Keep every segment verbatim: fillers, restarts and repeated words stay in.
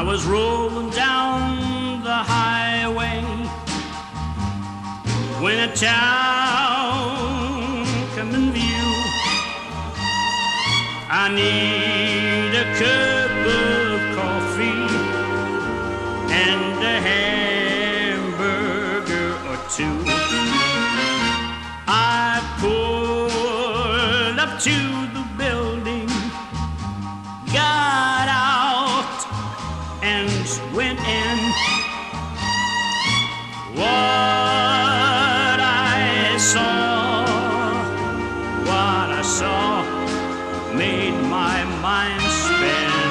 was rolling down the highway when a town come in view. I need a cup of coffee and a hamburger or two. I pulled up to the building, got out and went in. What I saw, what I saw made my mind spin.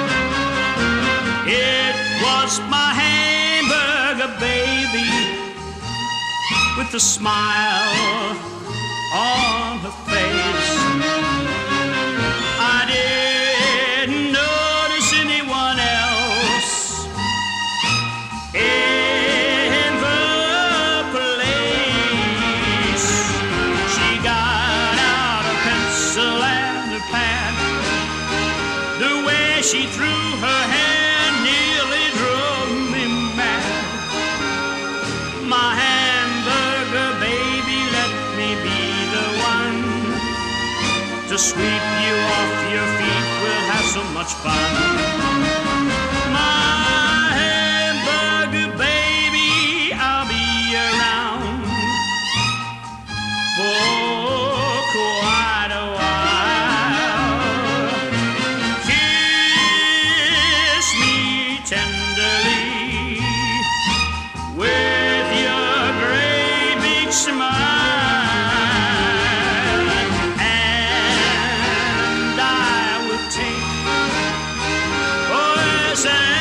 It was my hamburger baby with a smile on her face. I didn't notice anyone else in the place. She got out a pencil and a pad. The way she threw her hand nearly drove me mad. My hamburger baby, let me be the one to sweep you off your feet. We'll have so much fun. My hamburger baby, I'll be around for quite a while. Kiss me tenderly with your great big smile, and I will take poison